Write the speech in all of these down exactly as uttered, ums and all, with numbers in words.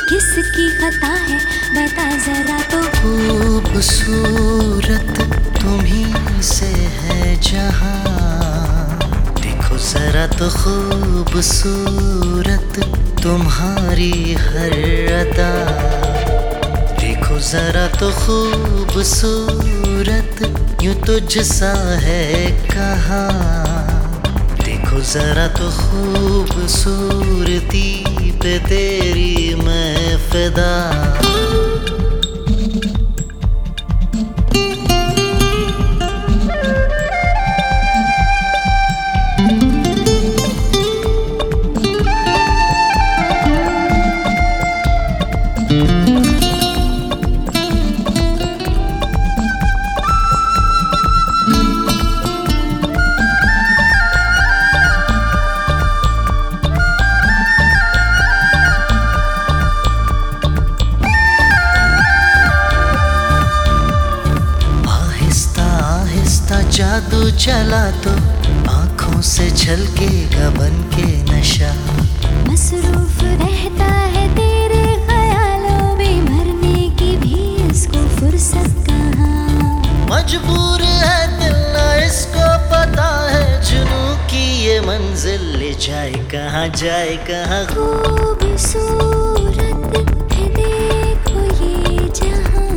किसकी खता है बता जरा तो। खूबसूरत तुम्हीं से है जहां, देखो जरा तो खूबसूरत तुम्हारी हर अदा। देखो जरा तो खूबसूरत यूं तुझसा है कहाँ। देखो जरा तो खूबसूरती पे तेरी मैं फिदा। जादू चला तो आंखों से झलकेगा बन के नशा। मसरूफ रहता है तेरे ख्यालों में, मरने की भी इसको फुर्सत कहाँ। मजबूर है दिल ना इसको पता है, जुनू की ये मंजिल ले जाए कहाँ जाए कहाँ। खूबसूरत है देखो ये जहां,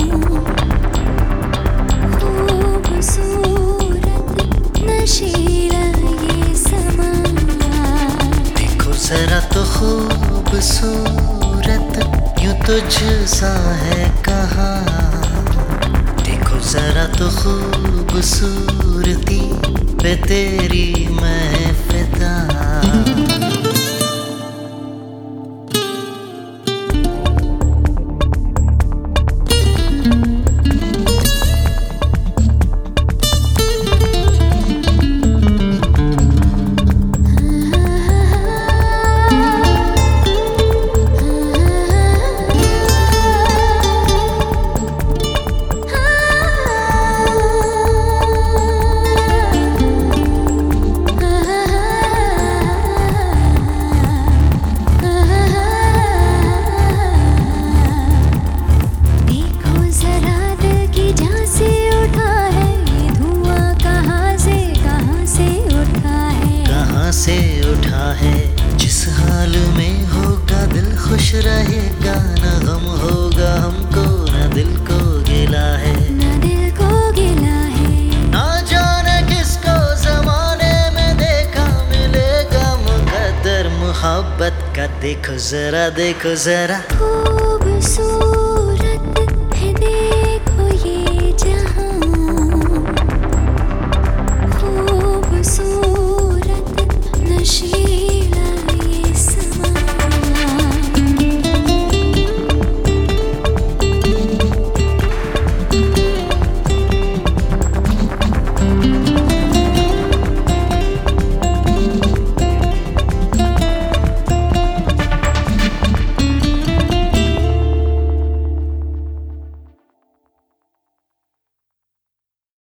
नशीला ये समा। देखो जरा तो खूबसूरत यूं तुझसा है कहाँ। देखो जरा तो खूबसूरती पे तेरी मैं फिदा। से उठा है जिस हाल में होगा दिल खुश रहेगा, ना गम होगा हमको ना दिल को गिला है। ना दिल को गिला है, ना जाने किसको जमाने में देखा मिलेगा मुकद्दर मोहब्बत का। देखो जरा देखो जरा खूबसूरत